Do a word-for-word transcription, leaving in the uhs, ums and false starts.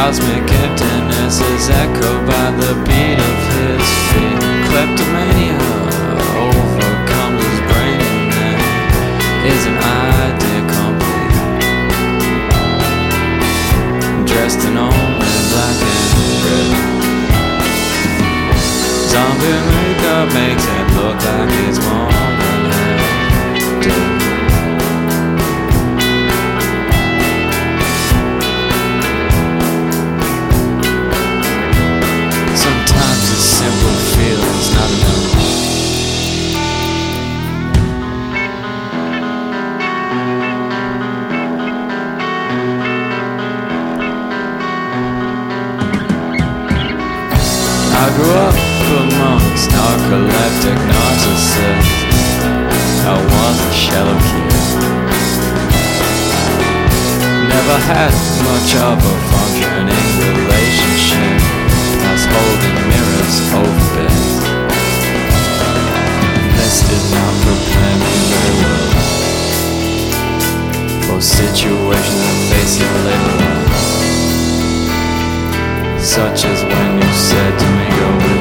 cosmic emptiness is echoed by the beat of his feet. Kleptomania overcomes his brain, and then is an idea complete. Dressed in only black and red. Zombie makeup makes it look like it's more than half dead. Sometimes a simple feeling's not enough. I grew up amongst narcoleptic narcissists. I was a shallow kid. Never had much of a functioning relationship. I was holding mirrors over beds. This did not prepare me very well for situations I'm facing later on. Such as when you said to me, go with